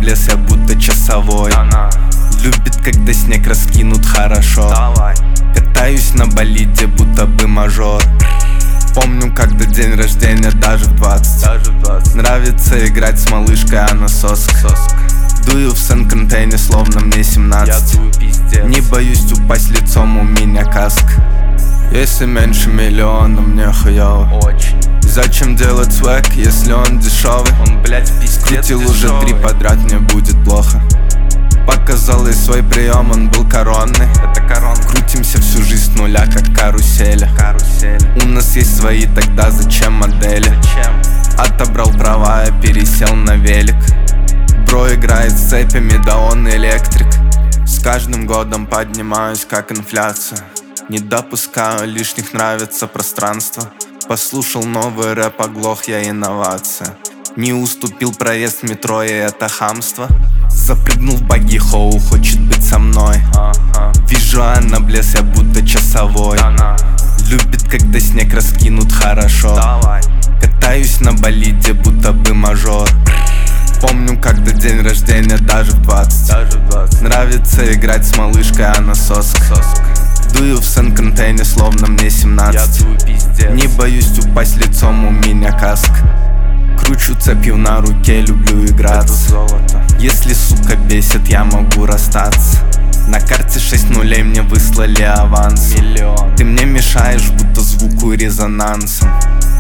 блес, я будто часовой. Любит, когда снег раскинут хорошо. Катаюсь на болиде, будто бы мажор. Помню, когда день рождения, даже в 20. Нравится играть с малышкой, она соска. Дую в Сен-Контейне, словно мне 17. Не боюсь упасть лицом, у меня каска. Если меньше миллиона, мне хуёво. Очень. Зачем делать свек, если он дешевый? Он, блядь, пиздец Крутил дешевый. уже 3 подряд, мне будет плохо. Показал ей свой прием, он был коронный. Это корон. Крутимся всю жизнь с нуля, как карусели. У нас есть свои, тогда зачем модели? Зачем? Отобрал права, я пересел на велик. Бро играет с цепями, да он электрик. С каждым годом поднимаюсь, как инфляция. Не допускаю лишних, нравится пространство. Послушал новый рэп, оглох, я инновация. Не уступил проезд в метро, и это хамство. Запрыгнул в баги, хоу, хочет быть со мной. Вижу, она блес, я будто часовой. Любит, когда снег раскинут хорошо. Катаюсь на болиде, будто бы мажор. Помню, когда день рождения, даже в 20. Нравится играть с малышкой, она соска. Дую в Сен-Контейне, словно мне 17. Не боюсь упасть лицом, у меня каска. Кручу цепью на руке, люблю играться. Если сука бесит, я могу расстаться. На карте 6 нулей, мне выслали аванс. Миллион. Ты мне мешаешь, будто звуку резонансом.